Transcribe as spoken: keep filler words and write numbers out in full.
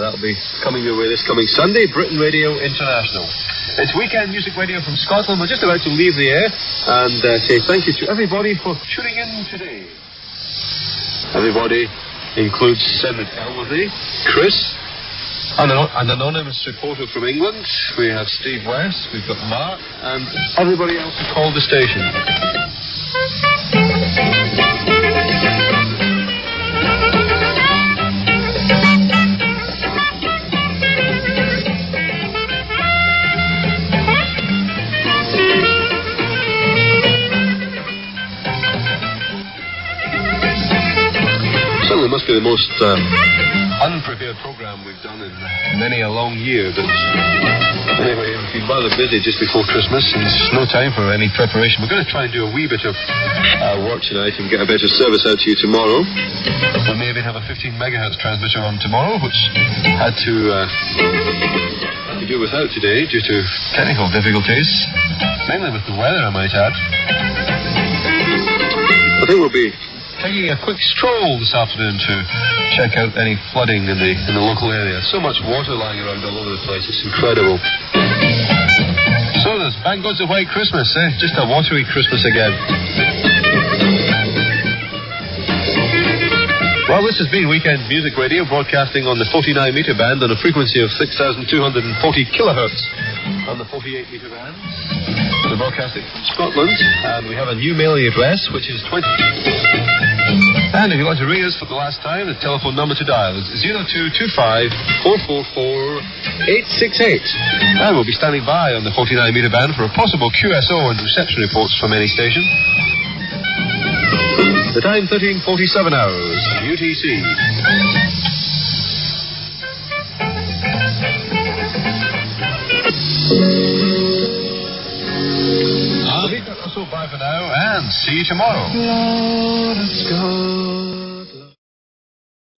that'll be coming your way this coming Sunday. Britain Radio International. It's weekend music radio from Scotland. We're just about to leave the air and uh, say thank you to everybody for tuning in today. Everybody includes Senator Elworthy, Chris, and an, an anonymous reporter from England. We have Steve West, we've got Mark, and everybody else who called the station. Certainly must be the most um, unprepared program we've done in many a long year, but anyway, we've been rather busy just before Christmas and there's no time for any preparation. We're going to try and do a wee bit of uh, work tonight and get a better service out to you tomorrow. We may even have a fifteen megahertz transmitter on tomorrow, which had to uh, had to do without today due to technical difficulties, mainly with the weather, I might add. I think we'll be taking a quick stroll this afternoon to check out any flooding in the in the local area. So much water lying around all over the place. It's incredible. So there's Bang Goes the White Christmas, eh? Just a watery Christmas again. Well, this has been Weekend Music Radio, broadcasting on the forty-nine metre band on a frequency of six thousand two hundred forty kilohertz on the forty-eight metre band. We're broadcasting from Scotland, and we have a new mailing address, which is twenty... And if you'd like to ring us for the last time, the telephone number to dial is zero two two five, four four four, eight six eight. And we'll be standing by on the forty-nine metre band for a possible Q S O and reception reports from any station. The time thirteen forty-seven hours, U T C. So bye for now, and see you tomorrow. Let us go.